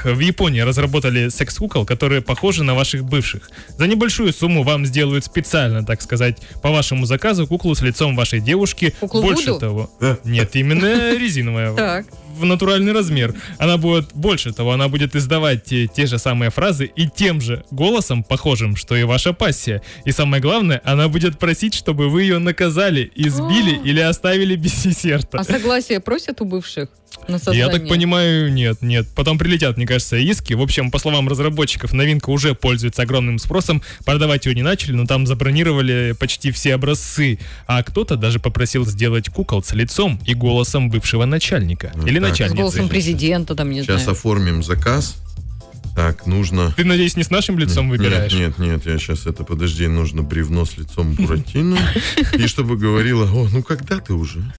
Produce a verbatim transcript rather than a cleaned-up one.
Так, в Японии разработали секс-кукол, которые похожи на ваших бывших. За небольшую сумму вам сделают специально, так сказать, по вашему заказу куклу с лицом вашей девушки. Куклу Больше Вуду? того... Нет, именно резиновая. Так. В натуральный размер. Она будет, больше того, она будет издавать те, те же самые фразы и тем же голосом, похожим, что и ваша пассия. И самое главное, она будет просить, чтобы вы ее наказали, избили или оставили без десерта. А согласие просят у бывших на создание? Я так понимаю, нет, нет. Потом прилетят, мне кажется, иски. В общем, по словам разработчиков, новинка уже пользуется огромным спросом. Продавать ее не начали, но там забронировали почти все образцы. А кто-то даже попросил сделать кукол с лицом и голосом бывшего начальника. Ну, Или так. начальницы. С голосом президента, там, не Сейчас знаю. оформим заказ. Так, нужно... Ты, надеюсь, не с нашим лицом выбираешь? Нет, нет, нет, я сейчас это, подожди, нужно бревно с лицом Буратино. И чтобы говорила, о, ну когда ты уже?